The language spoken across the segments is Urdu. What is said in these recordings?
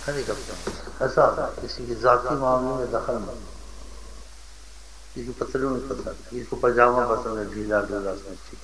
ہر ایک اپنا ایسا کسی کے ذاتی معاملے میں دخل نہ، کسی کو پتلون نہیں پسند، کسی کو پاجامہ پسند ہے ڈھیلا ڈھیلا اس میں ٹھیک،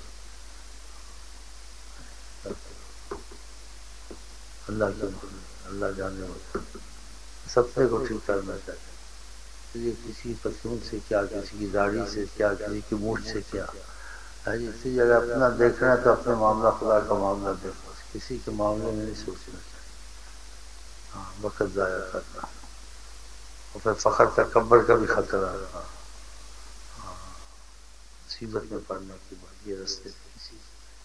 اللہ کے اللہ جانے والا سب کو ٹھیک کرنا چاہیے، کسی کی پتلون سے کیا، کسی کی داڑھی سے کیا، کسی کی مونچھ سے کیا ہے جی، اسی جگہ اپنا دیکھنا ہے تو اپنے معاملہ خدا کا معاملہ دیکھو، کسی کے معاملے میں نہیں سوچنا چاہیے، ہاں وقت ضائع کرنا، اور پھر فخر تکبر کا بھی خطرہ ہے، ہاں مصیبت میں پڑنے کی بات یہ رستے تھے۔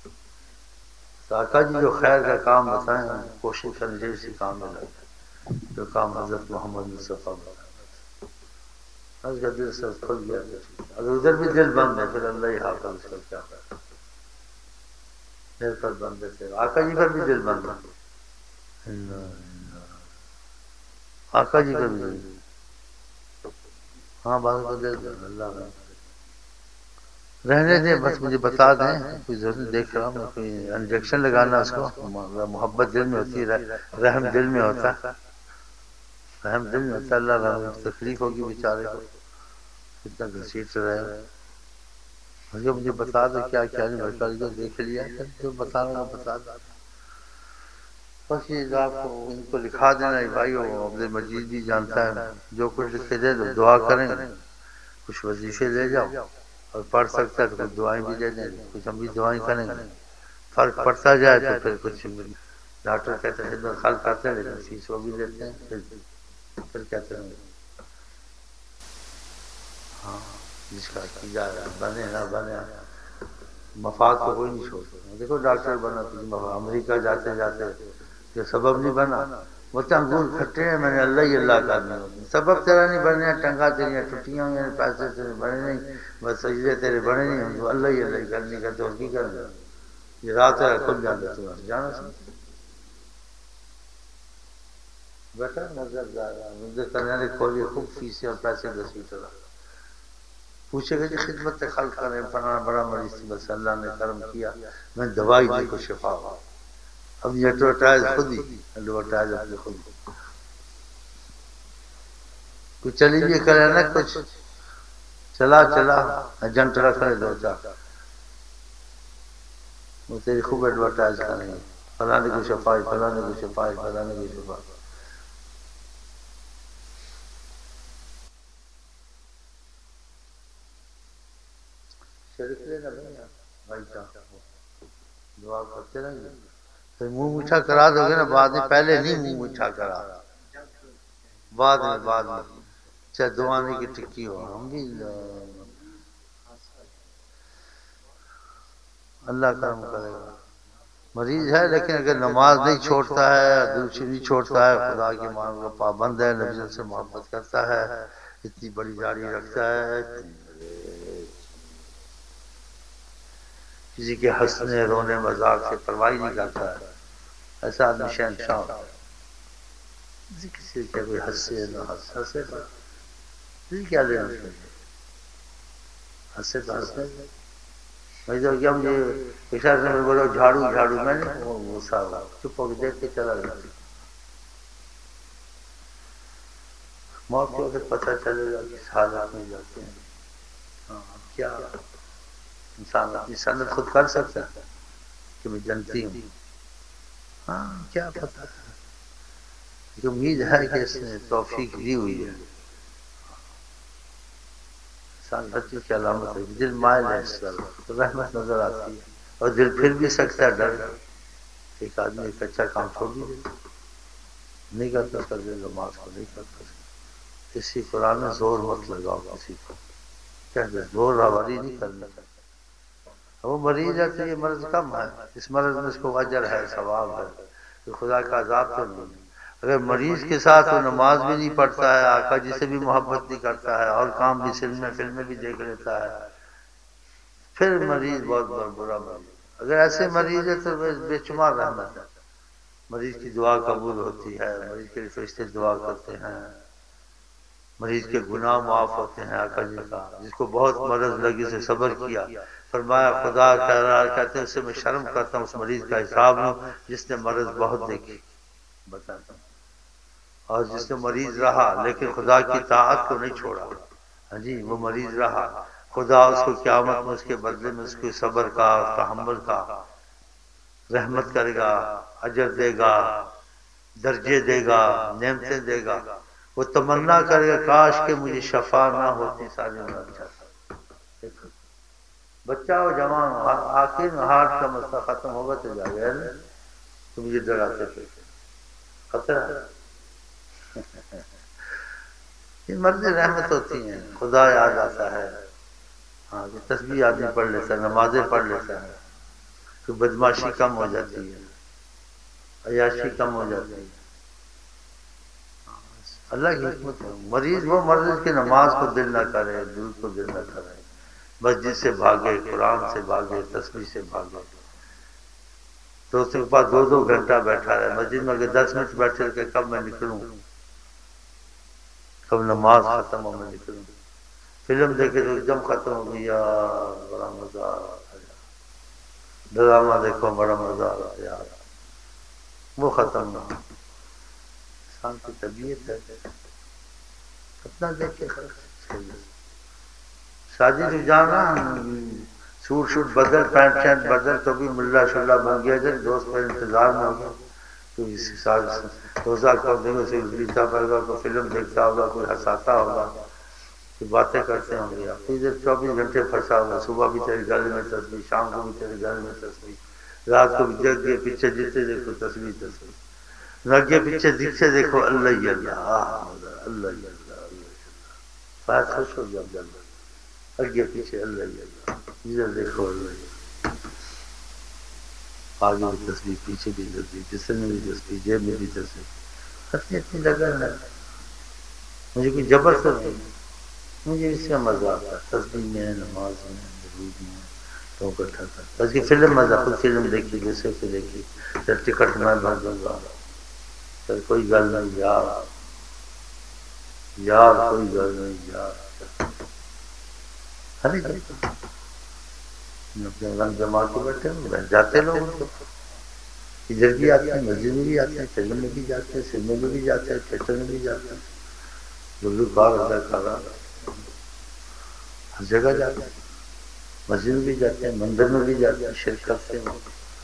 آقا جی جو خیر کا کام بتائیں کوشش کرنی چاہیے اسی کام میں لگے، جو کام حضرت محمد مصطفیٰ بتائیں، اس کا دل سب کھل گیا تو ٹھیک ہے، اگر ادھر بھی دل بند ہے پھر اللہ ہی حافظ اس کا کیا کرے، میرے پر بند ہے، آقا جی پر بھی دل بند ہے، آقا جی پر بھی دل، ہاں بات کو دل بند، اللہ کا رہنے دیں، بس مجھے بتا دیں، کوئی ضرور دیکھ رہا ہوں میں، کوئی انجیکشن لگانا اس کو، محبت دل میں ہوتی ہے، رحم دل میں ہوتا، رحم دل میں ہوتا، اللہ رحم، تکلیف ہوگی بیچارے کو، کتنا گھسیٹ رہے ہیں، مجھے بتا دو کیا کیا نہیں، بھٹکا جو دیکھ لیا جو بتانا وہ بتا دو، بس یہ آپ کو ان کو لکھا دینا بھائی، عبد المجید بھی جانتا ہے، جو کچھ لکھے دے دو، دعا کریں، کچھ وظیفے لے جاؤ، اور پڑھ سکتا ہے تو کچھ دعائیں بھی دے دیں، کچھ ہم بھی دعائیں کریں گے، فرق پڑتا جائے تو پھر کچھ ڈاکٹر کہتے ہیں خدمت خلق کرتے ہیں لیکن فیس وہ بھی لیتے ہیں، پھر کہتے ہیں ہاں جس کا کی جائے بنے نہ بنے مفاد کو کوئی نہیں چھوڑتا، دیکھو ڈاکٹر بنا تو امریکہ جاتے جاتے جو سبب نہیں بنا، وہ تو انگور کھٹے ہیں میں نے اللہ ہی اللہ کرنے ہوتے، سبب تیرا نہیں بنے، ٹنگا تیریاں ٹوٹیاں ہوئی ہیں، پیسے تیرے بنے نہیں، بس سجدے تیرے بنے نہیں ہوں، تو اللہ ہی اللہ کرنے کا تو کی کرنا، یہ رات ہے کھل جانا تمہارا جانا سن بیٹا نظر نظر کرنے والے کھولے خوب فیسیں اور پیسے گھسیٹ رہا، پوچھے گا جی خدمت خلق کریں، فلانا بڑا مریض تھی، بس اللہ نے کرم کیا میں دوائی دی کو شفا ہوا، اب یہ ایڈورٹائز خود ہی، ایڈورٹائز اپنے خود ہی، کچھ چلی بھی کرے نا، کچھ چلا ایجنٹ رکھ لے دو چار، وہ تیری خوب ایڈورٹائز کریں گے، فلانے کو شفائی، فلانے کو شفائی، فلانے کو شفائی، شریک لینا بھائی صاحب دعا کرتے رہیں گے، پھر منہ میٹھا کرا دو گے نا بعد میں، پہلے نہیں منہ میٹھا کرا، بعد میں چاہے دعانے کی ٹکی ہو، ہم بھی اللہ کرم کرے گا، مریض ہے لیکن اگر نماز نہیں چھوڑتا ہے، دوسری نہیں چھوڑتا ہے، خدا کی مان کا پابند ہے، نبی سے محبت کرتا ہے، اتنی بڑی داڑھی رکھتا ہے، کسی کے ہنسنے رونے مذاق سے پرواہ نہیں کرتا ہے، ایسا آدمی شہنشاہ ہوتا ہے، کسی کے کوئی ہنسے نہ ہنسے دل کیا لینا اس میں، ہنسے تو ہنسنے میں تو کیا مجھے اشارے سے میں بولا جھاڑو میں نے غصہ ہوا، چپ ہو کے دیکھ کے چلا گیا، موت کے وقت پتہ چلے گا کس حالت میں جاتے ہیں، ہاں کیا انسان اپنی سند خود کر سکتا ہے کہ میں جنتی ہوں، ہاں کیا پتہ ہے، لیکن امید ہے کہ اس نے توفیق دی ہوئی ہے، انسان ہر چیز کی علامت ہے، دل مائل ہے اس طرف تو رحمت نظر آتی ہے، اور دل پھر بھی سکتا ہے ڈر، ایک آدمی ایک اچھا کام چھوڑ بھی دے، نہیں کرتا اس کا دل نماز کو نہیں کرتا، کسی قرآن میں زور مت لگاؤ کسی کو، کہتے زور راوری نہیں کرنی چاہیے، وہ مریض ہے تو یہ مرض کم ہے، اس مرض میں اس کو اجر ہے، ثواب ہے، کہ خدا کا عذاب تو نہیں ہے، اگر مریض کے ساتھ وہ نماز بھی نہیں پڑھتا ہے، آقا جی سے بھی محبت نہیں کرتا ہے، اور کام بھی فلمیں بھی دیکھ لیتا ہے، پھر مریض بہت برا مریض، اگر ایسے مریض ہے تو بے شمار رحمت ہے، مریض کی دعا قبول ہوتی ہے، مریض کے لیے فرشتے دعا کرتے ہیں، مریض کے گناہ معاف ہوتے ہیں، آقا جی کا جس کو بہت مرض لگی سے صبر کیا، فرمایا خدا کہتے ہیں اس سے میں شرم کرتا ہوں اس مریض کا حساب لوں جس نے مرض بہت دیکھی، بتاتا ہوں اور جس نے مریض رہا لیکن خدا کی طاعت کو نہیں چھوڑا، ہاں جی وہ مریض رہا، خدا اس کو قیامت میں اس کے بدلے میں اس کو صبر کا تحمل کا رحمت کرے گا، اجر دے گا، درجے دے گا، نعمتیں دے گا۔ وہ تمنا کرے گا کاش کہ مجھے شفا نہ ہوتی، ساری عمر اچھا تھا۔ بچہ ہو جوان ہو، آخر میں ہارٹ کا مسئلہ ختم ہوگا تو جائے گا نا، تو مجھے ڈراتے پھر خطرہ۔ یہ مرض رحمت ہوتی ہیں، خدا یاد آتا ہے، ہاں کہ تسبیح آدمی پڑھ لیتا ہے، نمازیں پڑھ لیتا ہے، کہ بدماشی کم ہو جاتی ہے، عیاشی کم ہو جاتی ہے۔ اللہ کی حکمت ہے۔ مریض وہ مریض کی نماز کو دل نہ کرے، دل کو دل نہ کرے، مسجد سے بھاگے، قرآن سے بھاگے، تسبیح سے بھاگے، دوستوں کے پاس 2 گھنٹہ بیٹھا رہے مسجد میں، اگر 10 منٹ بیٹھے کہ کب میں نکلوں، کب نماز ختم ہو میں نکلوں۔ فلم دیکھے تو ایک دم ختم ہو گئی، یار بڑا مزہ آ رہا ہے، ڈرامہ دیکھو بڑا مزہ آ رہا ہے یار، وہ ختم نہ ہو۔ انسان کی طبیعت ہے، اپنا دیکھے شادی تو جانا، سوٹ شوٹ بدل، پینٹ شرٹ بدل، تو بھی ملا شلہ بن گیا، جب دوست پر انتظار میں ہوگا تو اس سال 2014 سے لیتا پڑے گا، کوئی فلم دیکھتا ہوگا، کوئی ہنساتا ہوگا، کوئی باتیں کرتے ہوں گے، پھر جب 24 گھنٹے پھنسا ہوگا، صبح بھی تیرے گلے میں تسبیح، شام کو بھی تیرے گلے میں تسبیح، رات کو بھی جگ گئے پیچھے جتنے دیکھو تسبیح تسبیح، لگے پیچھے دکھتے دیکھو اللہ ہی اللہ، اللہ ہی اللہ، بات خوش ہو جاؤ جلد، آگے پیچھے اللہ ہی اللہ، ادھر دیکھو اللہ ہی، آگے بھی تسبیح، پیچھے بھی تسبیح، جسم میں بھی تسبیح، جیب میں بھی تسبیح، اپنی اپنی جگہ ہے۔ مجھے کوئی جبر تو نہیں، مجھے اس میں مزہ آتا ہے، تسبیح میں، نماز میں، درود میں، تو اکٹھا کرتا، بس یہ فلم مزہ، خود فلم دیکھی دوسرے کو دیکھی، پھر ٹکٹ میں بھر دوں گا، پھر کوئی گل نہیں یار، یار کوئی گل نہیں یار، ارے اپنے رنگ جما کے بیٹھے بیٹھ جاتے لوگ، ادھر بھی آتے ہیں، مسجد میں بھی آتے ہیں، فلم میں بھی جاتے ہیں، سنیما میں بھی جاتے ہیں، تھیٹر میں بھی جاتے ہیں، گلوکار اداکارہ ہر جگہ جاتے ہیں، مسجد میں بھی جاتے ہیں، مندر میں بھی جاتے ہیں، شرک کرتے ہیں،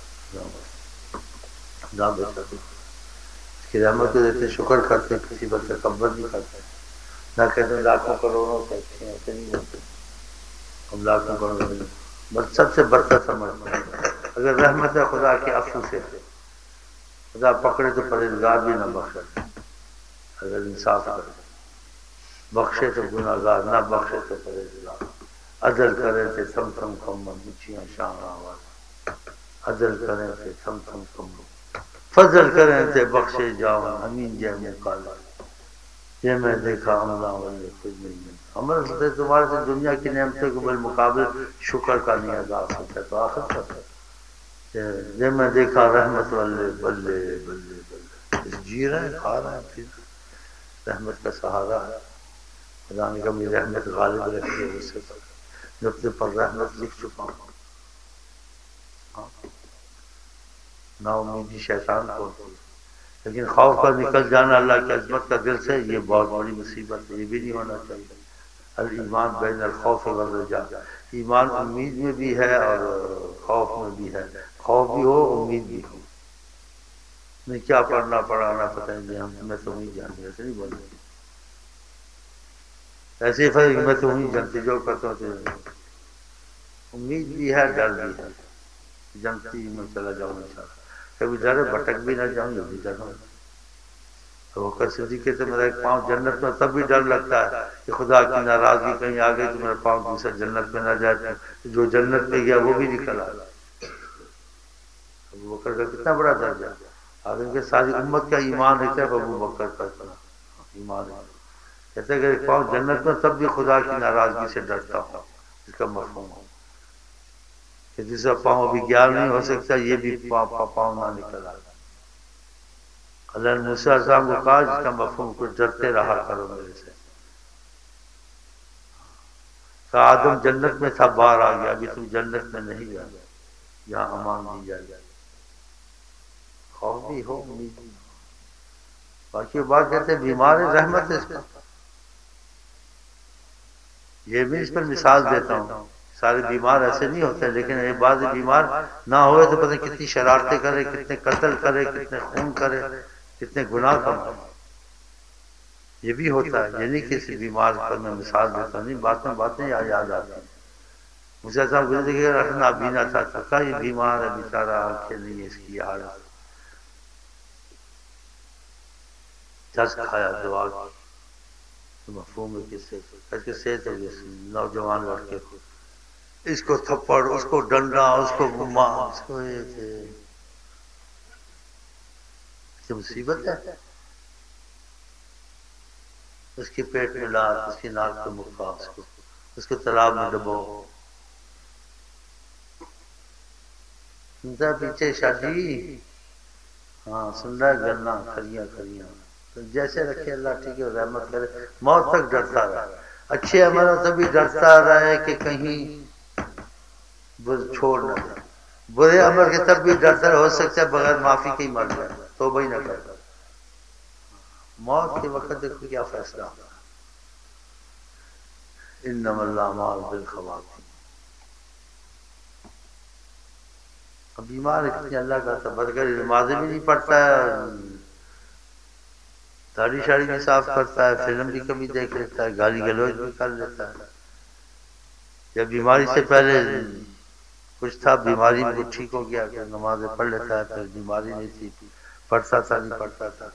اس کی رحمت کو دیتے، شکر کرتے، کسی پر تکبر نہیں کرتے، نہ کہتے لاکھوں کروڑوں سے اچھے ہیں، ایسے نہیں ہوتے، ہم لاکھوں کروڑوں سے بس سب سے برتر سمجھتے ہیں۔ اگر رحمت ہے خدا کے عفو سے، خدا پکڑے تو پرہیزگار بھی نہ بخشے، اگر انصاف کرے بخشے تو گناہ گار، نہ بخشے تو پرہیزگار، عدل کرے تھے تھم تھم کم بچیاں شام آواز، عدل کریں تھے تھم تھم کم، فضل کریں تھے بخشے جاؤ امین جے مقالہ، یہ میں دیکھا عملہ والے خود نہیں، عمل سے تمہارے سے دنیا کی نعمتوں کے بالمقابل شکر کا نہیں ادا ہو سکتا، تو آخر کا یہ میں دیکھا رحمت والے بلے بلے بلے، جی رہے ہیں کھا رہے ہیں، پھر رحمت کا سہارا ہے، خدا نے کبھی رحمت غالب رکھی ہے، اس سے جو اپنے پر رحمت لکھ چکا ہوں، نا امیدی شیطان کو ہوتی ہے، لیکن خوف کا نکل جانا اللہ کی عظمت کا دل سے، یہ بہت بڑی مصیبت ہے، یہ بھی نہیں ہونا چاہیے۔ الایمان بین الخوف والرجاء، ایمان امید میں بھی ہے اور خوف میں بھی ہے، خوف بھی ہو امید بھی ہو، میں کیا پڑھنا پڑھانا پتہ نہیں، ہم میں تو نہیں جانتے، ایسے نہیں بولتے، ایسے ہی میں تو نہیں جانتی، جو کرتا ہوں امید بھی ہے، ڈر بھی ہے، جنتی میں چلا جاؤں انشاءاللہ، کبھی ڈر بھٹک بھی نہ جاؤں، یہ بھی ڈر ہوں، تو بکر صدیق کہتے میرا ایک پاؤں جنت میں، تب بھی ڈر لگتا ہے کہ خدا کی ناراضگی کہیں آ گئی تو میرا پاؤں دوسرا جنت میں نہ جائے، جو جنت میں گیا وہ بھی نکل آیا۔ ابو بکر کا کتنا بڑا درجہ، آدم کے ساری امت کا ایمان ہے، صرف ابو بکر کا ایمان ہے، کہتے کہ ایک پاؤں جنت میں تب بھی خدا کی ناراضگی سے ڈرتا ہوں، اس کا مفہوم ہے کہ دوسرا پاؤں ابھی گیا نہیں ہو سکتا، یہ بھی پاؤں نہ نکل آئے۔ اللہ نے موسیٰ علیہ السلام کو کہا جس کا مفہوم کو ڈرتے رہا کرو میرے سے، کہ آدم جنت میں تھا باہر آ گیا، ابھی تم جنت میں نہیں گیا، یہاں امان دی جائے، خوف بھی ہو امید بھی ہو، باقی بات کہتے ہیں بیمار ہے، رحمت ہے اس پر. یہ میں اس پر مثال دیتا ہوں. سارے بیمار ایسے نہیں ہوتے، لیکن ایک بعض بیمار نہ ہوئے تو پتہ کتنی شرارتیں کرے، کتنے قتل کرے، کتنے خون کرے، کتنے گناہ کمائے. یہ بھی ہوتا ہے. یہ نہیں کہ کسی بیمار پر میں مثال دیتا ہوں، نہیں، باتیں یاد آتی ہیں. مجھے صاحب گزر کے رکھنا بینا تھا، کہا یہ بیمار ہے بیچارہ، آنکھیں نہیں ہے اس کی حالت. جس کھایا دعا کی مفہوم ہے کس سے تو نوجوان لڑکے کو اس کو تھپڑ، اس کو ڈنڈا، اس کو گما، اس کو یہ مصیبت ہے. اس کے پیٹ میں لات، اس کی ناک پہ مکہ، اس کو تالاب میں ڈبو. سنتا پیچھے شادی، ہاں سن رہا ہے گلنا کھڑیاں کھڑیاں. جیسے رکھے اللہ ٹھیک ہے، رحمت کرے. موت تک ڈرتا رہے، اچھے عملوں سے بھی ڈرتا رہے کہ کہیں چھوڑ نہ دے. برے عمل کے تب بھی ڈرتا رہے، ہو سکتا ہے بغیر معافی کے ہی مر جائے، توبہ ہی نہ کرتا. موت کے وقت دیکھو کیا فیصلہ ہوتا ہے. انما الاعمال بالخواتیم. اب بیمار ہے کتنی اللہ کا بدگر، نمازیں بھی نہیں پڑھتا ہے، داڑھی شاڑی بھی صاف کرتا ہے، فلم بھی کبھی دیکھ لیتا ہے، گالی گلوچ بھی کر لیتا ہے. جب بیماری سے پہلے کچھ تھا، بیماری میں ٹھیک ہو گیا کہ نمازیں پڑھ لیتا ہے، پھر بیماری نہیں تھی، پڑھتا تھا نہیں پڑھتا تھا.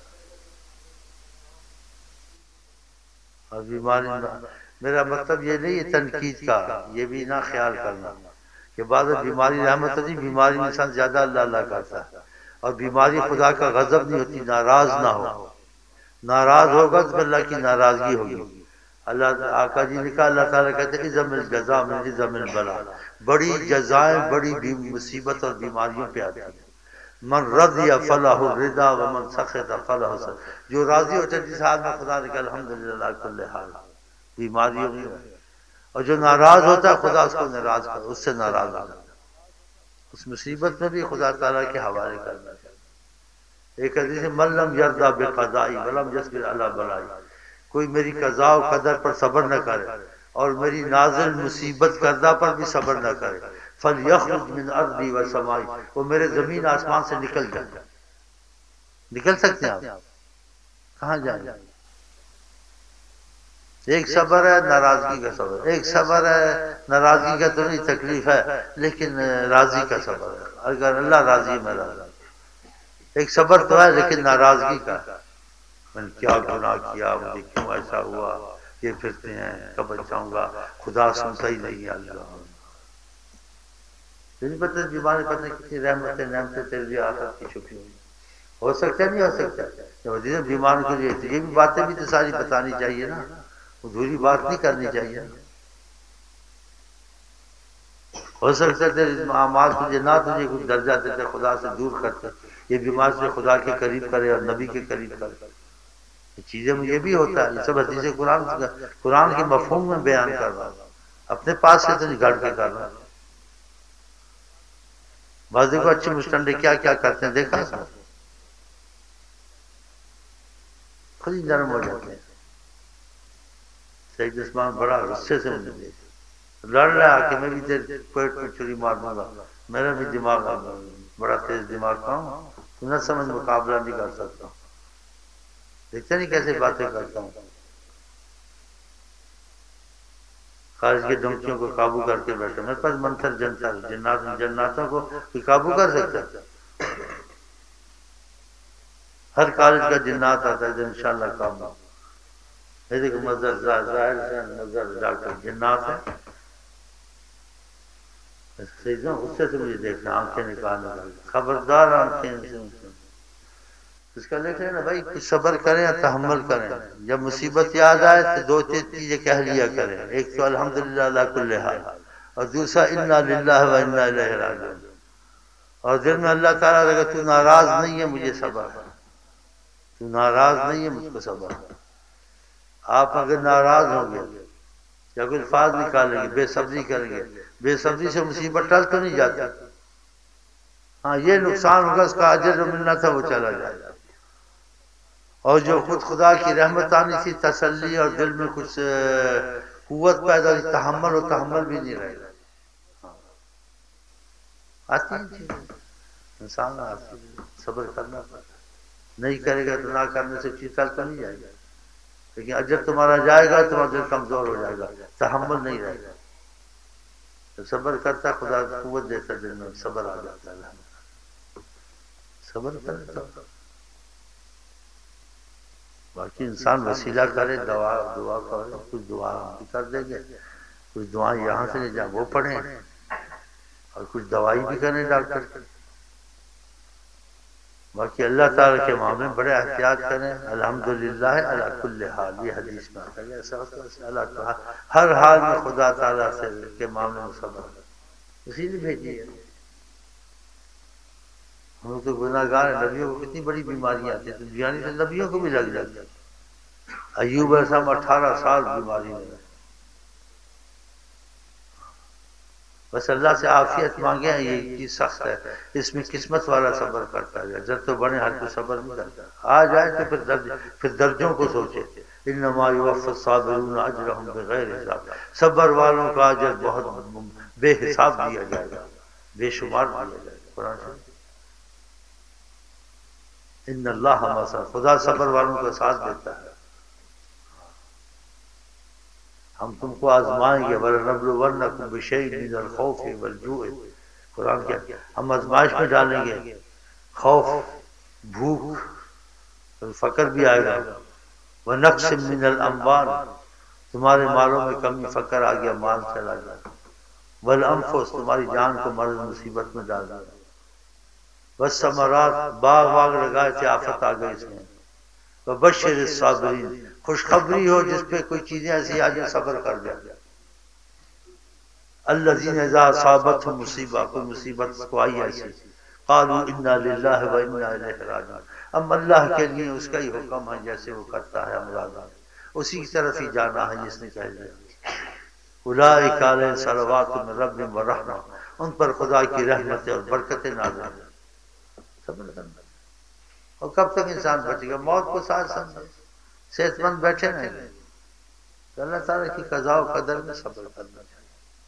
اور بیماری، میرا مطلب یہ نہیں ہے تنقید کا، یہ بھی نہ خیال کرنا کہ بعض بیماری رحمت ہوتی، بیماری میں انسان زیادہ اللہ اللہ کرتا ہے. اور بیماری خدا کا غضب نہیں ہوتی، ناراض نہ ہو. ناراض ہوگا تو اللہ کی ناراضگی ہوگی. اللہ آقا جی نے کہا، اللہ تعالیٰ کہتے ہیں اعظم الجزا من اعظم البلا. بڑی جزائیں بڑی مصیبت اور بیماریوں پہ آتی ہیں. من رضی فلہ الرضا ومن سخط فلہ السخط. جو راضی ہوتا ہے جس حال میں خدا نے کہا الحمدللہ کل حال، بیماریوں میں. اور جو ناراض ہوتا ہے خدا اس کو ناراض کر، اس سے ناراض ہو جاتا ہے. اس مصیبت میں بھی خدا تعالیٰ کے حوالے کرنا چاہیے. ایک حدیث ہے من لم یرضى بقضائی ولم یصبر علی بلائی. کوئی میری قضاء و قدر پر صبر نہ کرے اور میری نازل مصیبت کردہ پر بھی صبر نہ کرے، فلیخرج من ارضی و سمائی. وہ میرے زمین آسمان سے نکل جائے. نکل سکتے ہیں آپ؟ کہاں جائیں گے؟ ایک صبر ہے ناراضگی کا صبر، ایک صبر ہے ناراضگی کا تو نہیں تکلیف ہے، لیکن راضی کا صبر ہے. اگر اللہ راضی ہے میں راضی. ایک صبر تو ہے لیکن ناراضگی کا. میں نے کیا گناہ کیا، مجھے کیوں ایسا ہوا، یہ پھرتے ہیں، کب بچاؤں گا، خدا سنتا ہی نہیں ہے. اللہ نہیں پتہ بیماری پتہ کتنی رحمت نعمتیں تیرے لیے آخرت کی چھپی ہوئی. ہو سکتا ہے نہیں ہو سکتا. جب بیماروں کے لیے یہ بھی باتیں بھی تو ساری بتانی چاہیے نا، ادھوری بات نہیں کرنی چاہیے. ہو سکتا ہے تیرے اعمال تجھے نہ تجھے کچھ درجہ دیتے، خدا سے دور کرتے، یہ بیمار سے خدا کے قریب کرے اور نبی کے قریب کرے. یہ چیزیں یہ بھی ہوتا ہے. یہ سب حدیث قرآن کے مفہوم میں بیان کر رہا ہوں، اپنے پاس سے تو نہیں گھڑ کے کر رہا. بعض کو اچھے مسٹنڈے کیا کیا کرتے ہیں دیکھا سا، خود ہی نرم ہو جاتے ہیں. سید عثمان بڑا غصے سے مجھے دیکھ لڑ رہا کہ میں بھی تیرے پیٹ میں چھری مار دوں گا، میرا بھی دماغ بڑا تیز دماغ کا ہوں، تو نہ سمجھ مقابلہ نہیں کر سکتا. دیکھتے نہیں کیسے باتیں کرتا ہوں. خارج کے دھمکیوں کو قابو کر کے بیٹھا. میرے پاس منتر جنتر جناتوں کو کوئی قابو کر سکتا ہے؟ ہر کالج کا جنات آتا ہے انشاءاللہ قابو. دیکھو مظہر ظاہر سے نظر ڈاکٹر جنات ہے. غصے سے مجھے دیکھنا، آنکھیں نکالنا، خبردار آنکھیں سے. اس کا لکھ رہے نا بھائی کچھ صبر کریں یا تحمل کریں. جب مصیبت یاد آئے تو دو تین چیزیں کہہ لیا کریں. ایک تو الحمدللہ علی کل حال، اور دوسرا انا للہ و انا الیہ راجعون. اور دل میں اللہ تعالیٰ اگر تو ناراض نہیں ہے مجھے صبر ہے، تو ناراض نہیں ہے مجھ کو صبر ہے. آپ اگر ناراض ہوں گے یا کوئی الفاظ نکالیں گے، بے صبری کریں گے، بے صبری سے مصیبت ٹل تو نہیں جاتی. ہاں یہ نقصان ہوگا، اس کا اجر جو ملنا تھا وہ چلا جائے گا. اور جو خود خدا کی رحمت آنی تھی، تسلی اور دل میں کچھ قوت پیدا ہوئی، تحمل و تحمل بھی نہیں رہے گا. آتی ہیں چیزیں انسان آتی ہے، صبر کرنا پڑتا ہے. نہیں کرے گا تو نہ کرنے سے چیز تو نہیں جائے گا، لیکن اجر تمہارا جائے گا، تمہارا دل کمزور ہو جائے گا، تحمل نہیں رہے گا. تو صبر کرتا خدا قوت دیتا، دل میں صبر آ جاتا ہے. صبر کرے تو باقی انسان وسیلہ کرے، دعا کرے، کچھ دعا ہم بھی کر دیں گے، کچھ دعائیں یہاں سے لے جائیں وہ پڑھیں، اور کچھ دوائی بھی کریں ڈاکٹر کی. باقی اللہ تعالیٰ کے معاملے میں بڑے احتیاط کریں. الحمدللہ علی کل حال، یہ حدیث میں آتا ہے. ایسا ہوتا ہے اللہ تعالیٰ ہر حال میں خدا تعالیٰ سے کے معاملے میں صبر اسی لیے بھیجی ہے. ہم لوگ تو گناہ گار ہیں، نبیوں کو کتنی بڑی بیماریاں آتی ہیں، یعنی تو نبیوں کو بھی لگ جاتی. ایوب علیہ السلام 18 سال بیماری میں، بس اللہ سے عافیت مانگے ہیں. یہ چیز سخت ہے، اس میں قسمت والا صبر کرتا ہے. جب تو بڑے ہر کوئی صبر نہیں کرتا. آ جائے تو پھر درجوں کو سوچے. انما یوفی الصابرون اجرهم بغیر حساب، صبر والوں کا اجر بہت بے حساب دیا جائے گا، بے شمار دیا جائے گا. قرآن شریف ان اللہ مع الصابرین، خدا صبر والوں کا ساتھ دیتا ہے. ہم تم کو آزمائیں گے، وَلَنَبْلُوَنَّكُمْ بِشَيْءٍ مِّنَ الْخَوْفِ وَالْجُوعِ. قرآن کیا ہم آزمائش میں ڈالیں گے، خوف، بھوک، فقر بھی آئے گا. وَنَقْصٍ مِّنَ الْأَمْوَالِ، تمہارے مالوں میں کمی، فقر آ گیا، مال چلا گیا. وَالْأَنفُسِ، تمہاری جان کو مرض مصیبت میں ڈال دیا. وَالثَّمَرَاتِ، باغ لگائے تھے، آفت آ گئی اس میں. وَبَشِّرِ الصَّابِرِينَ، خوشخبری ہو جس پہ کوئی چیزیں ایسی آ جائیں صبر کر جائے. الذین اذا اصابتهم مصیبہ، کوئی مصیبت کو آئی ایسی، قالوا انا للہ و انا الیہ راجعون، ہم اللہ کے لیے، اس کا ہی حکم ہے، جیسے وہ کرتا ہے ہم راضی ہیں، اسی کی طرف ہی جانا ہے جس نے کہہ دیا. اولئک علیہم صلوات من ربہم ورحمہ، ان پر خدا کی رحمتیں اور برکتیں نازل ہیں. صبر کرنا. اور کب تک انسان بچے گا؟ موت کو ساتھ سمجھے، صحت مند بیٹھے نہیں. تو اللہ تعالیٰ کی قضاء و قدر میں صبر کرنا چاہیے.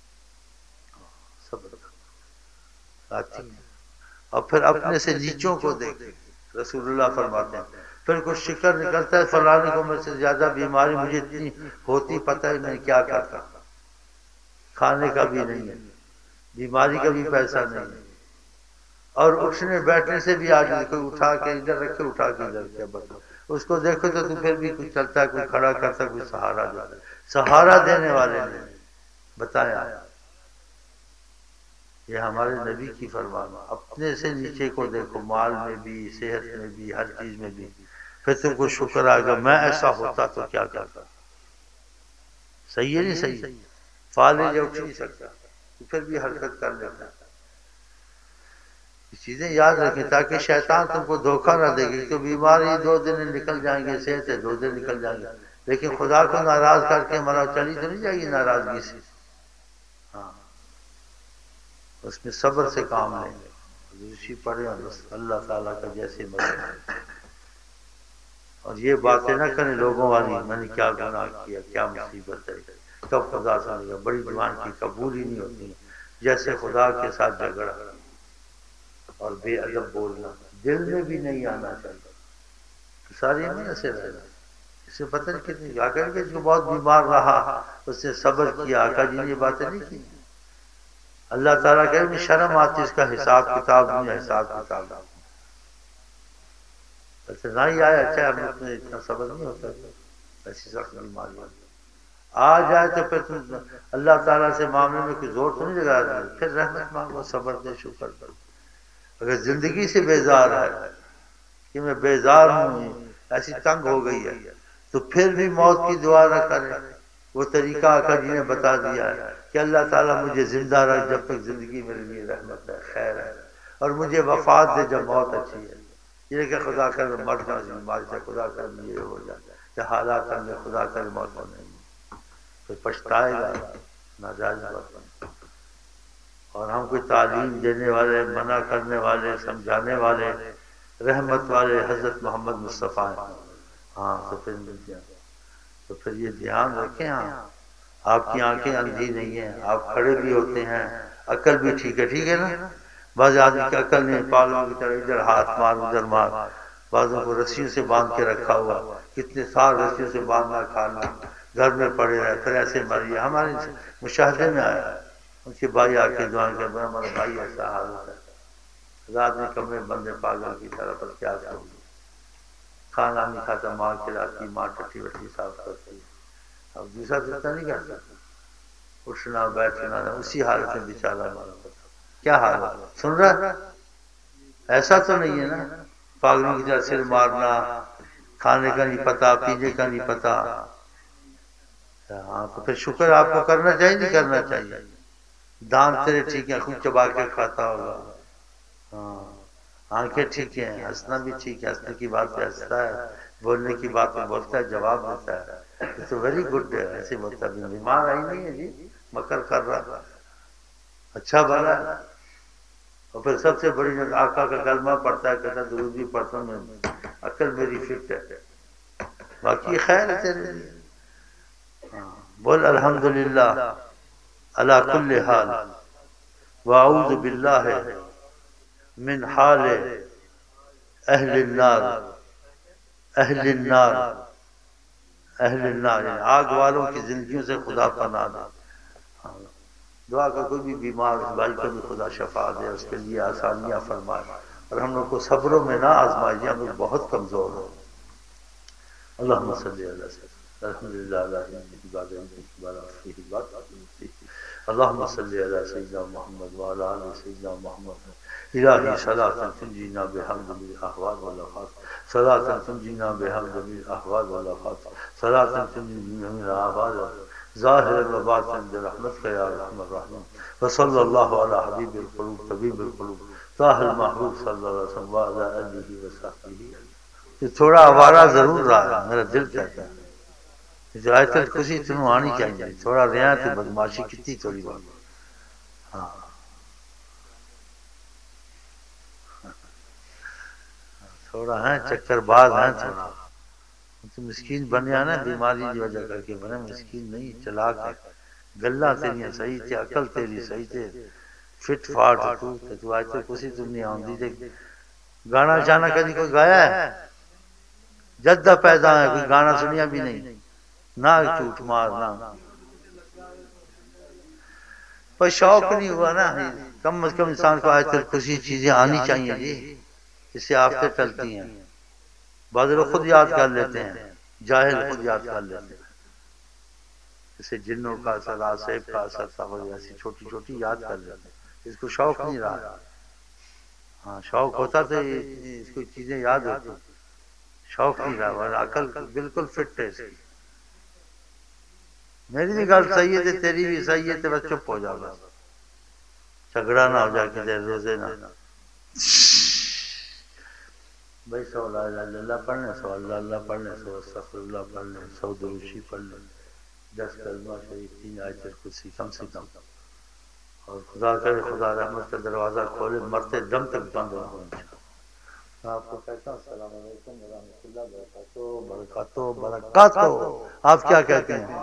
صبر کرنا آتی ہے. اور پھر اپنے سے نیچوں کو دیکھیں. رسول اللہ فرماتے ہیں پھر کچھ شکر نکلتا ہے، فلانے کو مجھ سے زیادہ بیماری مجھے اتنی ہوتی، پتہ ہے میں کیا کرتا، کھانے کا بھی نہیں ہے، بیماری کا بھی پیسہ نہیں ہے، اور اٹھنے بیٹھنے سے بھی آج کوئی اٹھا کے ادھر رکھے، اٹھا کے ادھر کیا بتا، اس کو دیکھو تو پھر بھی کچھ چلتا ہے، کوئی کھڑا کرتا ہے، کوئی سہارا دیتا ہے. سہارا دینے والے نہیں بتایا. یہ ہمارے نبی کی فرمان. اپنے سے نیچے کو دیکھو، مال میں بھی، صحت میں بھی، ہر چیز میں بھی. پھر تم کو شکر آئے گا، میں ایسا ہوتا تو کیا کرتا. صحیح ہے نہیں صحیح؟ فالج اٹھ نہیں سکتا پھر بھی حرکت کر لیتا. یہ چیزیں یاد رکھیں تاکہ شیطان تم کو دھوکہ نہ دے گی. تو بیماری 2 دن نکل جائیں گے، صحت ہے 2 دن نکل جائیں گے، لیکن خدا کو ناراض کر کے مرا چلی تو نہیں جائے گی ناراضگی سے. ہاں، اس میں صبر سے کام لیں گے. دوسری پڑھے اللہ تعالیٰ کا جیسے مدد. اور یہ باتیں نہ کریں لوگوں والی، میں نے کیا گناہ کیا، کیا مصیبت ہے، کب خدا سمجھے گا. بڑی زبان کی قبول ہی نہیں ہوتی، جیسے خدا کے ساتھ جھگڑا اور بے ادب بولنا دل میں بھی نہیں آنا چاہیے. ساری میں ایسے رہنا. اس سے پتہ نہیں کتنی آقا کہ جو بہت بیمار رہا اس نے صبر کیا. آقا جی نے یہ باتیں نہیں کی. اللہ تعالیٰ کہ مجھے شرم آتی، اس کا حساب کتاب نہیں ہے. حساب کتاب ایسے نہ ہی آیا، اچھا ہم لوگ میں اتنا صبر نہیں ہوتا. ایسی سخت بیماری آ جائے تو پھر تم اللہ تعالیٰ سے معاملے میں کوئی زور تو نہیں لگا، پھر رحمت مانگو، صبر دے، شکر کرو. اگر زندگی سے بیزار ہے کہ میں بیزار ہوں، ایسی تنگ ہو گئی ہے، تو پھر بھی موت کی دعا نہ کرے. وہ طریقہ آقا جی نے بتا دیا ہے کہ اللہ تعالیٰ مجھے زندہ رکھ جب تک زندگی میرے لیے رحمت ہے، خیر ہے، اور مجھے وفات دے جب موت اچھی ہے. یہ کہ خدا کر مر جاؤں بیماری سے، خدا کر یہ ہو جائے، کہ حالات میں خدا کر موت ہو نہیں، پھر پچھتائے گا ناجائز بات نہیں. اور ہم کوئی تعلیم دینے والے، منع کرنے والے، سمجھانے والے، رحمت والے حضرت محمد مصطفیٰ ہیں. ہاں تو پھر تو پھر یہ دھیان رکھیں. ہاں آپ کی آنکھیں اندھی نہیں ہیں، آپ کھڑے بھی ہوتے ہیں، عقل بھی ٹھیک ہے نا. بعض آدمی کی عقل نہیں، پاگلوں کی طرح ادھر ہاتھ مار ادھر مار. بعضوں کو رسیوں سے باندھ کے رکھا ہوا، کتنے سال رسیوں سے باندھنا کھانا، گھر میں پڑے رہے، پھر ایسے مریے. ہمارے مشاہدے میں آیا، ان کے بھائی آ کے دعائیں کہ ہمارا بھائی ایسا حال ہوتا ہے، رات میں کمرے بندے پاگل کی طرح. پر کیا کروں، کھانا نہیں کھاتا، ماں کھلاتی، ماں ٹٹی وٹی صاف کرتی. اب دوسرا اتنا نہیں کر سکتا، اٹھنا بیٹھنا اسی حالت میں بیچارہ ہمارا. کیا حال ہے سن رہا؟ ایسا تو نہیں ہے نا پاگلوں کی طرح سر مارنا، کھانے کا نہیں پتا، پینے کا نہیں پتا. ہاں تو پھر شکر آپ کو کرنا چاہیے نہیں کرنا چاہیے. دانت تیرے ٹھیک ہے، خوب چبا کے کھاتا ہوگا. ہاں آنکھیں ٹھیک ہیں، ہنسنا بھی ٹھیک ہے، ہنسنے کی بات پہ ہنستا ہے، بولنے کی بات پہ بولتا ہے، جواب دیتا ہے. تو ویری گڈ ہے. ایسے بولتا ہے بیمار آئی نہیں ہے جی، مکر کر رہا. اچھا بھلا. اور پھر سب سے بڑی آقا کا کلمہ پڑھتا ہے، کہتا ہے درود بھی پڑھتا ہوں میں، عقل میری فٹ ہے. باقی خیر ہے تیرے لیے. بول الحمدللہ علی کل حال واعوذ باللہ من حال اہل النار. اہل النار، اہل النار یعنی آگ والوں کی زندگیوں سے خدا پناہ دے. دعا کا کوئی بھی بیمار اس بھائی کو بھی خدا شفا دے، اس کے لیے آسانیاں فرمائے، اور ہم لوگ کو صبروں میں نہ آزمائے. ہم لوگ بہت کمزور ہیں. اللہم صلی علی سیدنا الحمدللہ اللہم صلی علی سیدنا محمد وعلی آل سیدنا محمد. الہی صلاۃ تنجینا بحمد الاحوال والافات، صلاۃ تنجینا بحمد الاحوال والافات، صلاۃ تنجینا من الآفات ظاہر و باطن برحمتک یا ارحم الراحمین. وصلی اللہ علی حبیب القلوب طبیب القلوب طاہ المحبوب صلی اللہ علیہ وسلم وعلی آلہ وصحبہ. یہ تھوڑا آوارہ ضرور رہا ہے، میرا دل کہتا ہے جو آیت الکرسی تنوں آنی چاہیے. تھوڑا رعایت بدماشی کتنی تھوڑی بات. ہاں تھوڑا ہے چکر باز ہیں تھوڑا. تو مسکین بنیا نا بیماری کی وجہ کر کے بنے، مسکین نہیں چلاک ہے. گلا تیریاں صحیح تھے، عقل تیری صحیح تھے، فٹ فاٹ تو آیت الکرسی تم نہیں آندی تھے. گانا شانا کبھی کوئی گایا ہے؟ جدہ پیدا ہے، کوئی گانا سنیا بھی نہیں. نہ جھوٹ مارنا، پر شوق نہیں ہوا نا. کم از کم انسان کو آیت الکرسی چیزیں آنی چاہیے جی، اس سے آفتیں ٹلتی ہیں. بعض لوگ خود یاد کر لیتے ہیں، جاہل خود یاد کر لیتے ہیں، جیسے جنوں کا اثر، آصف کا اثر تھا، ایسی چھوٹی چھوٹی یاد کر لیتے ہیں. اس کو شوق نہیں رہا. ہاں شوق ہوتا تو اس کو چیزیں یاد ہوتی. شوق نہیں رہا، اور عقل بالکل فٹ ہے اس کی. میری بھی گل صحیح ہے، تیری بھی صحیح ہے، تو بس چپ ہو جا، بس جھگڑا نہ ہو جائے کہ روزے نہ. بھائی 100 لا الہ الا اللہ پڑھ لیں، 100 اللہ اللہ پڑھ لیں، 100 استغفر اللہ پڑھ لیں، 100 درود شریف پڑھ لیں، 10 کلمہ شریف، 3 آیت الکرسی کم سے کم. اور خدا کرے خدا رحمت کا دروازہ کھولے، مرتے دم تک بند نہ ہو. میں آپ کو کہتا ہوں السلام علیکم ورحمۃ اللہ وبرکاتہ برکاتہ. آپ کیا کہتے ہیں؟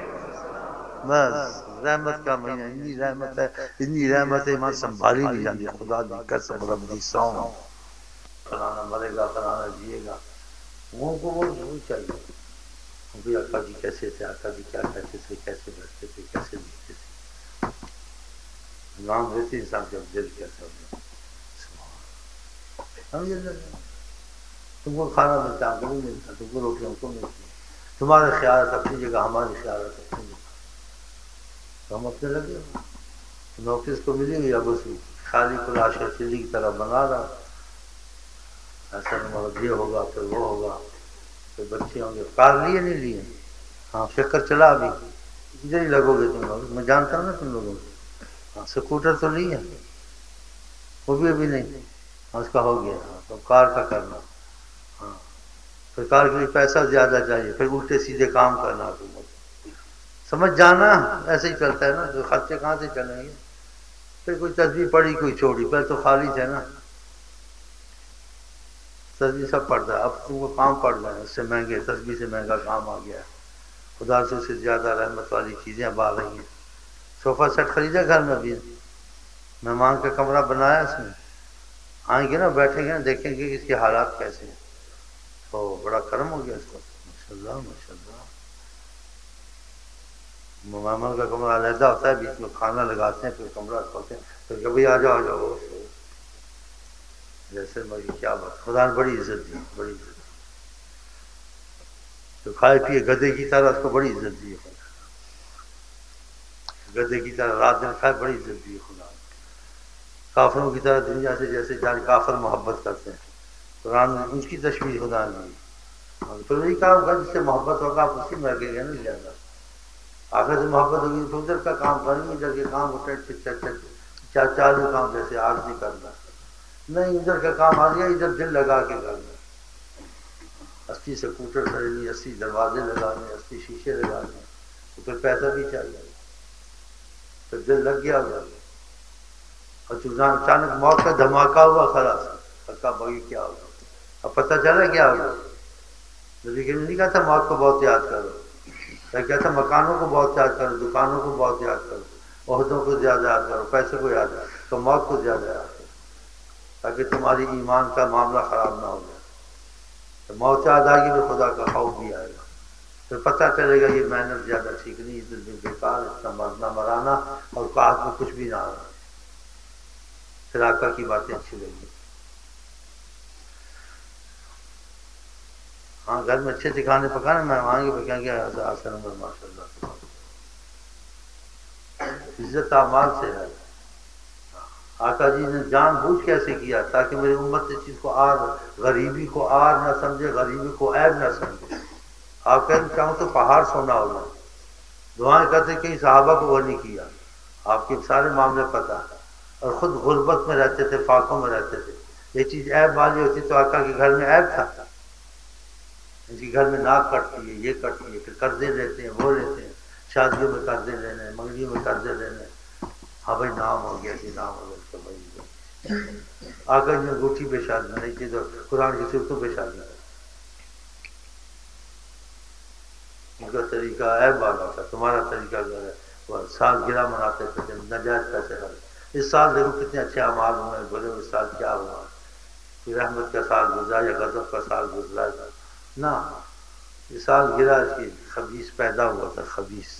بس رحمت کا مہینہ، اتنی رحمت ہے، اتنی رحمت ہے ماں سنبھالی نہیں جاتی. خدا دی قسم رب دی سو، فلانا مرے گا، فلانا جیے گا. وہ کو وہ ضرور چاہیے. بھی آقا جی کیسے تھے، آقا جی کیا کہتے تھے، کیسے بیٹھتے تھے، کیسے دکھتے تھے. نام ہوتی انسان کا دل کہتا ہے. تم کو کھانا ملتا، ہم کو نہیں ملتا. تم کو روٹی، ہم کو ملتی. تمہارے خیالات اپنی جگہ، ہماری خیالات اپنی جگہ. تو ہم اپنے لگے نوٹس کو ملی ہوئی، اب اس خالی کلاش چلی کی طرح بنا رہا. ایسا نمبر یہ ہوگا، پھر وہ ہوگا، پھر بچے ہوں گے. کار لیے نہیں لیے؟ ہاں فکر چلا ابھی ادھر ہی لگو گے تم لوگ. میں جانتا ہوں نا تم لوگوں کو. ہاں سکوٹر تو لی ہے، وہ بھی ابھی نہیں. اس کا ہو گیا. تو کار کا کرنا. ہاں پھر کار کے لیے پیسہ زیادہ چاہیے، پھر الٹے سیدھے کام کرنا. سمجھ جانا ایسے ہی چلتا ہے نا. تو خرچے کہاں سے چلیں گے؟ پھر کوئی تسبیح پڑی، کوئی چھوڑی، پہلے تو خالی تھے نا. تسبیح سب پڑھتا ہے، اب تم کو کام پڑ گئے ہیں، اس سے مہنگے تسبیح سے مہنگا کام آ گیا ہے، خدا سے اس سے زیادہ رحمت والی چیزیں اب آ رہی ہیں۔ صوفہ سیٹ خریدا گھر میں بھی، مہمان کا کمرہ بنایا اس میں، آئیں گے نا بیٹھیں گے نا دیکھیں گے کہ اس کے حالات کیسے ہیں، تو بڑا کرم ہو گیا اس کو، ماشاء اللہ ماشاء اللہ۔ مہمان کا کمرہ علیحدہ ہوتا ہے، بیچ میں کھانا لگاتے ہیں، پھر کمرہ کھولتے ہیں، پھر کبھی آ جاؤ آ جاؤ، جیسے مجھے کیا بات، خدا نے بڑی عزت دی، بڑی عزت دی، تو کھائے پیے گدے کی طرح اس کو بڑی عزت دی ہے، گدے کی طرح رات دن کھائے، بڑی عزت دی خدا نے۔ کافروں کی طرح دنیا سے جیسے جان کافر محبت کرتے ہیں، قرآن میں ان کی تشبیہ خدا نے دی، پھر وہی کام ہوگا جس سے محبت ہوگا آپ اسی میں لگیں گے نا زیادہ، آخر سے محبت ہوگی تو ادھر کا کام کریں گے، ادھر کے کام کو چالو کام جیسے آج نہیں کرنا، نہیں ادھر کا کام آ گیا، ادھر دل لگا کے کرنا، 80 سکوٹر خریدنی، 80 دروازے لگانے، 80 شیشے لگانے، تو پھر پیسہ بھی چاہیے، پھر دل لگ گیا ادھر، اور چوزان اچانک موت کا دھماکہ ہوا، خلاص پکا بھائی کیا ہوگا، اب پتہ چلا کیا ہوگا، نبی کریم نے نہیں کہا تھا موت کو بہت یاد کرو، کیا تھا مکانوں کو بہت یاد کرو، دکانوں کو بہت یاد کرو، عہدوں کو زیادہ یاد کرو، پیسے کو یاد کرو، تو موت کو زیادہ یاد کرو، تاکہ تمہاری ایمان کا معاملہ خراب نہ ہو جائے، تو موت یاد آئے گی تو خدا کا خوف بھی آئے گا، پھر پتہ چلے گا یہ محنت زیادہ ٹھیک نہیں، اس دن بیکار، اتنا مرنا مرانا اور کاج میں کچھ بھی نہ آنا، پھر آقا کی باتیں اچھی لگی۔ ہاں گھر میں اچھے سے کھانے پکانے، مہمان کے پکائیں گے آسن میں، ماشاء اللہ عزت اعمال سے ہے۔ آقا جی نے جان بوجھ کیسے کیا، تاکہ میری امت اس چیز کو آر، غریبی کو آر نہ سمجھے، غریبی کو عیب نہ سمجھے۔ آپ کہنا چاہوں تو پہاڑ سونا ہوگا، دعائیں کرتے کئی صحابہ کو وہ نہیں کیا، آپ کے سارے معاملے پتہ، اور خود غربت میں رہتے تھے، فاقوں میں رہتے تھے، یہ چیز عیب والی ہوتی تو آقا کے گھر میں عیب تھا، ان کے گھر میں ناک کٹتی ہے، یہ کٹتی ہے، پھر قرضے لیتے ہیں، وہ لیتے ہیں، شادیوں میں قرضے لینے ہیں، منگنیوں میں قرضے لینے ہیں، ہاں بھائی نام ہو گیا جی، نام ہو گیا تو بھائی آقا جی نے انگوٹھی پہ شادی نہیں کی تو قرآن کی صورتوں پہ شادی کی، ان کا طریقہ عیب والا تھا، تمہارا طریقہ جو ہے وہ سال گرہ مناتے تھے، نجائز پیسے خرچ، اس سال دیکھو کتنے اچھے اعمال ہوئے، بولے اس سال کیا ہوا، کہ رحمت کا سال گزرا یا غضب کا سال گزرا نہ، اس سال گرا اس کی خبیث پیدا ہوا تھا، خبیث،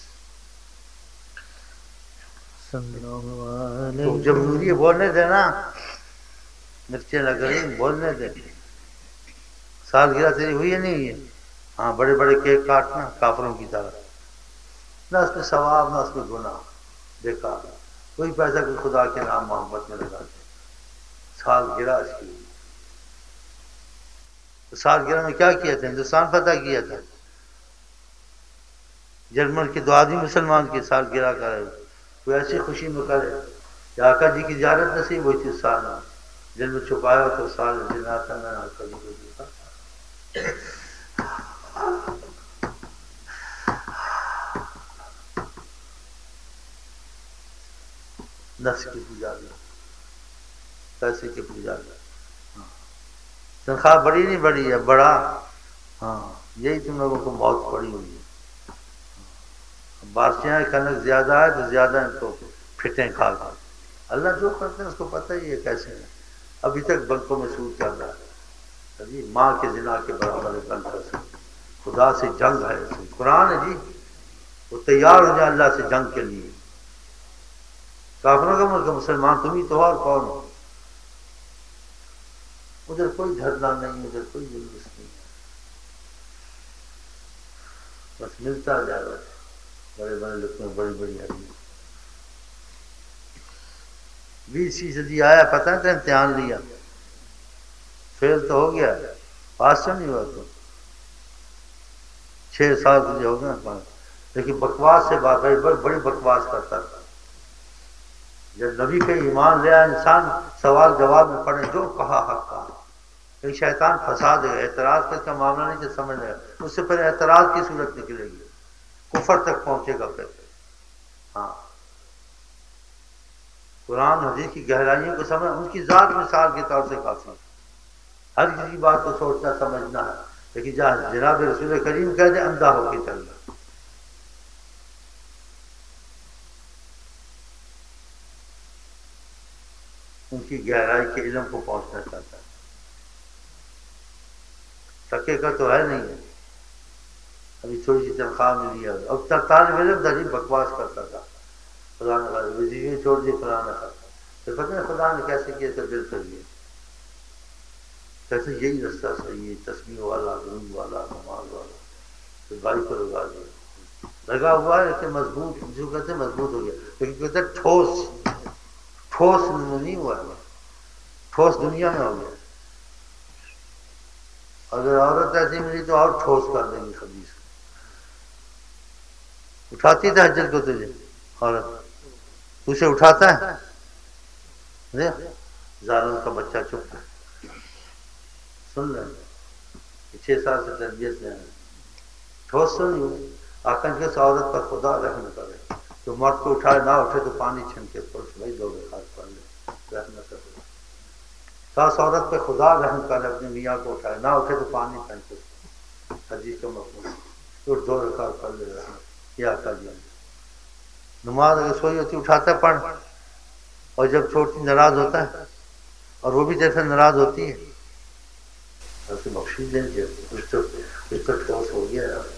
تو جب نوری بولنے دے نا، مرچیں لگ رہی بولنے دے، سال گرا تیری ہوئی ہے نہیں ہوئی ہے، ہاں بڑے بڑے کیک کاٹنا کافروں کی طرح، نہ اس میں ثواب نہ اس میں گناہ، بیکار، کوئی پیسہ کوئی خدا کے نام محبت میں لگا دے، سال گرا اس کی، سال گرہ میں کیا کیا تھا، ہندوستان فتح کیا تھا، جرمن کے 2 آدمی مسلمان کی سال گرہ کرے، کوئی ایسی خوشی میں کرے کہ آقا جی کی زیارت نصیب ہوئی تھی، سال دل میں چھپایا تو سال دن آتا میں آقا جی کو دیکھا، نفس کی پجاری، پیسے کی پجاری، تنخواہ بڑی نہیں بڑی ہے، بڑا، ہاں یہی تم لوگوں کو بہت پڑی ہوئی ہے، بادشاہ کنک زیادہ ہے تو زیادہ ان کو پھٹیں کھا کر، اللہ جو کرتے ہیں اس کو پتہ ہی ہے کیسے ہے، ابھی تک بنکوں میں سود چل رہا ہے جی، ماں کے زنا کے برابر ہے بن کر، خدا سے جنگ ہے، قرآن ہے جی، وہ تیار ہو جائے اللہ سے جنگ کے لیے، کافروں کا ملک مسلمان تم ہی تو اور کون ہو، ادھر کوئی دھرنا نہیں، ادھر کوئی جلوس نہیں، بس ملتا جا رہا ہے، بڑے بڑے لوگ میں بڑی بڑی حدیث، 20% آیا، پتہ ہے امتحان لیا، فیل تو ہو گیا، پاس تو نہیں ہوا، تو 6 سال تجھے ہو گیا پاس، لیکن بکواس سے بات ہے، بڑی بکواس کرتا تھا، جب نبی پہ ایمان لیا انسان سوال جواب میں پڑھے، جو کہا حق کہا، ایک شیطان پھنسا دے گا، اعتراض کا معاملہ نہیں جو سمجھ لے گا، اس سے پھر اعتراض کی صورت نکلے گی، کفر تک پہنچے گا پھر، ہاں قرآن حدیث کی گہرائیوں کو سمجھ، ان کی ذات مثال کے طور سے کافی، ہر کسی بات کو سوچنا سمجھنا ہے، لیکن جہاں جناب رسول کریم کہہ دیں اندھا ہو کے چلنا. ان کی گہرائی کے علم کو پہنچنا چاہتا ہے. تھکے کا تو ہے نہیں ہے. ابھی تھوڑی سی تنخواہ ملی ہے، اب تک طالب علم تھا جی بکواس کرتا تھا، فلانا کا وظیفے چھوڑ دی، فلانا کا. تو پتہ ہے خدا نے کیسے کیا تو دل کر لیا، کیسے یہی رستہ صحیح ہے، تسبیح والا، درود والا، نماز والا. تو بھائی کو لگا دیا، لگا ہوا ہے کہ مضبوط، جو کہتے ہیں مضبوط ہو گیا، لیکن کہتے ہیں ٹھوس نہیں ہوا ہے، ٹھوس دنیا میں ہو گیا. اگر عورت ایسی ملی تو اور ٹھوس کر دیں گی. خبیث اٹھاتی تہجد کو تجھے عورت، تجھے اٹھاتا ہے. ظالم کا بچہ چپ ہے، سن لیں 6 سال سے تربیت میں آئے. ٹھوس تو نہیں ہوئی. آخر کس عورت پر خدا رحم کرے، تو مرد کو اٹھائے نہ اٹھے تو پانی چھنکے پڑھ بھائی 2 رکعت پڑھ لے، رحم کرے. ساس عورت پہ خدا رحم کرے، اپنے میاں کو اٹھائے نہ اٹھے تو پانی پھینکے. حدیث کا مفہوم تو 2 رکعت پڑھ لے. کیا کر دیا. نماز اگر سوئی ہوتی اٹھاتا پڑھ، اور جب چھوٹی ناراض ہوتا ہے، اور وہ بھی جیسے ناراض ہوتی ہے اسے بخشی دیں گے. اس تو ٹھوس ہو گیا یار،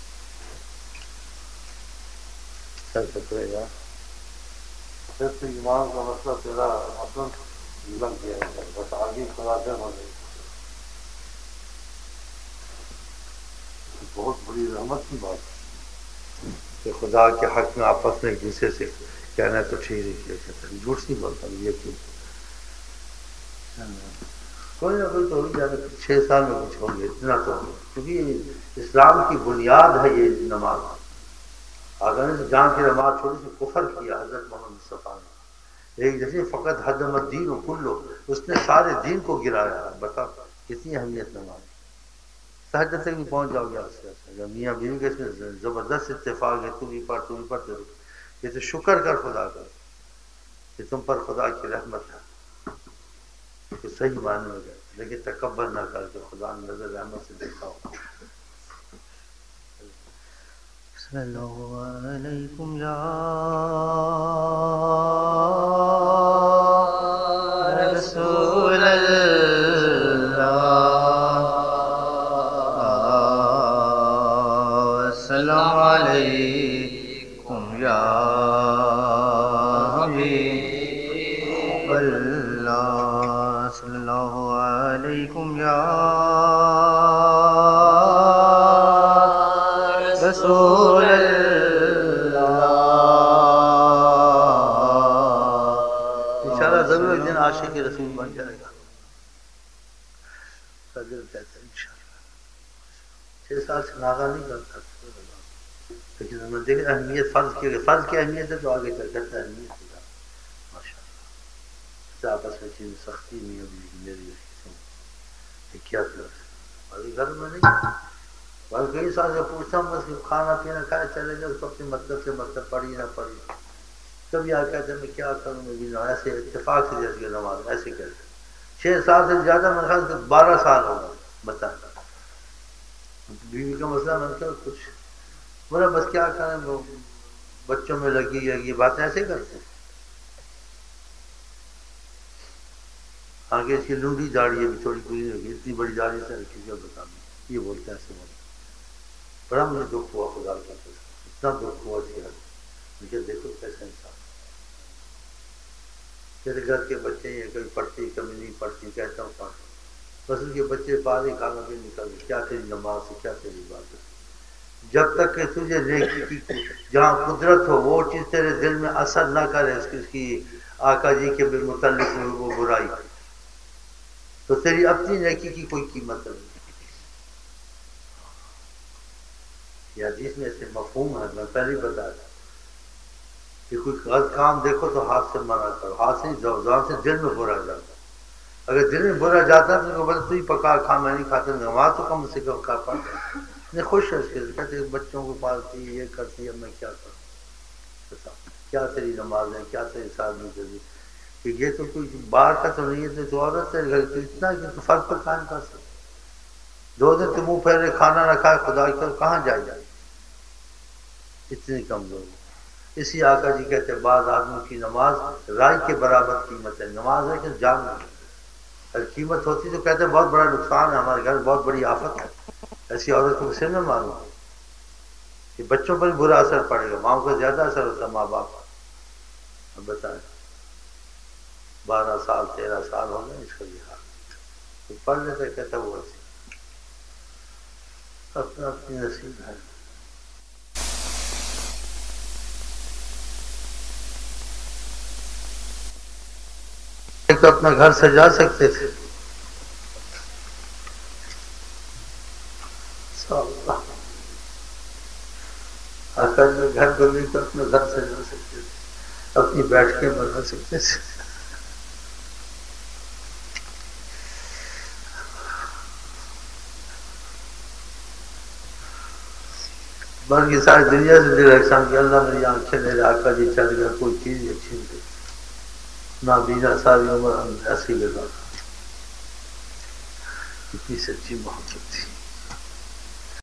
سر پکڑے گا. پھر تو ایمان کا مسئلہ تیرا مطلب لگ گیا ہے، بس آگے خدا سے ہو گئی. بہت بڑی رحمت کی بات ہے کہ خدا کے حق میں آپس میں ایک دوسرے سے کہنا تو ٹھیک ہے، جھوٹ نہیں بولتا. یہ کیوں کوئی نہ کوئی تو ہو جائے گا. 6 سال میں کچھ ہو گیا، اتنا تو ہو گیا، کیونکہ اسلام کی بنیاد ہے یہ نماز. اگر نے جان کی نماز چھوڑی سے کفر کیا. حضرت محمد مصطفیٰ نے ایک جیسے فقط حدم الدین و کلو، اس نے سارے دین کو گرایا. بتا کتنی اہمیت نماز. تہجد تک بھی پہنچ جاؤ گے آپ سے. اگر میاں بیوی کے اس میں زبردست اتفاق ہے، تو بھی پڑھ تو بھی پڑھتے رہو. یہ تو شکر کر خدا کا کہ تم پر خدا کی رحمت ہے، کہ صحیح معنی میں گئے، لیکن تکبر نہ کر کے خدا نے نظر رحمت سے دیکھا ہو. صلی اللہ علیکم یا رسول اللہ، السلام علیکم یا حبیب اللہ، صلی اللہ علیکم یا رسول اللہ. انشاءاللہ ضرور ایک دن عاشق رسول بن جائے گا. دل کہتا ہے انشاءاللہ. 6 سال سے ناغہ نہیں کرتا، لیکن ہم نے دیکھا اہمیت فرض کی اہمیت ہے تو آگے چل کرتا ہے اہمیت ہے. ماشاء اللہ آپس میں چیز سختی نہیں ہوگی. میری کیا کر گھر میں نہیں، بلکہ کئی سال سے پوچھتا ہوں بس کھانا پینا کھائے چلے جاؤ، اس کو اپنے مطلب سے مطلب پڑھی نہ پڑھی. کبھی آ کہتے ہیں میں کیا کروں میں بھی نہ، ایسے اتفاق سے جیسے نماز ایسے کہتے. 6 سال سے زیادہ میں خیال 12 سال ہوگا. بتا بیوی کا مسئلہ میں کیا کچھ بولا بس کیا کریں، وہ بچوں میں لگی ہے، یہ باتیں ایسے کرتے ہیں. آگے اس کی لنڈی داڑھی ہے بھی تھوڑی پوری ہوگی، اتنی بڑی داڑھی سے رکھی کیا بتا دیں. یہ بولتے ہیں ایسے بولتے. بڑا مجھے دکھ ہوا خدا کا، اتنا دکھ ہوا اس کے حد. مجھے دیکھو کیسے انسان، تیرے گھر کے بچے ہیں، کبھی پڑھتی کبھی نہیں پڑھتی، کہتا ہوں پڑھ، بس ان کے بچے پالے کھانا پہ نکل گئے. کیا تیری نماز سے کیا تیری بات ہے. جب تک کہ تجھے نیکی کی جہاں قدرت ہو وہ چیز تیرے دل میں اثر نہ کرے، اس کی آقا جی کے متعلق وہ برائی، تو تیری اپنی نیکی کی کوئی قیمت نہیں. یہ حدیث میں ایسے مفہوم ہے، میں پہلے ہی بتا دوں کہ کوئی غلط کام دیکھو تو ہاتھ سے منع کرو. ہاتھ سے زبان سے دل میں برا جاتا. اگر دل میں برا جاتا ہے تو بولے تو ہی پکا کھا، میں نہیں کھاتا. نماز تو کم سے کم کھا پاتا. نہیں خوش ہے اس کے، کہتے بچوں کو پالتی ہے، یہ کرتی ہے، میں کیا کروں. کیا تیری نماز ہے، کیا تیری سال نہیں کری. کہ یہ تو کوئی باہر کا تو نہیں ہے، تو عورت ہے گھر، تو اتنا کہ تو فرق پر قائم کر سکتے. 2 دن تو منہ پھیرے کھانا نہ کھائے، خدا کی طرف کہاں جائے جائے، اتنی کمزور. اسی آقا جی کہتے ہیں بعض آدمیوں کی نماز رائی کے برابر قیمت ہے. نماز ہے کہ جان نہیں، اگر قیمت ہوتی تو کہتے ہیں بہت بڑا نقصان ہے ہمارے گھر، بہت بڑی آفت ہے. ایسی عورت کو اسے نہ معلوم کہ بچوں پر برا اثر پڑے گا، ماؤں کا زیادہ اثر ہوتا ہے ماں باپ کا. اب بتائیں 12 سال 13 سال ہو گئے اس کا یہ حال. تو پڑھ لیتا کہتا وہ ایسی اپنا اپنی نصیب ہے. ایک اپنا گھر سجا سکتے تھے. آقا جو گھر بننے تو اپنا گھر سجا سکتے تھے، اپنی بیٹھ کے بنا سکتے تھے. باقی ساری دنیا سے دل احسان کہ اللہ میری آنکھیں میرے آقا جی چل گئے، کوئی چیز اچھی نہیں. نابینا ساری عمر ہم ایسی لگا، اتنی سچی محبت تھی.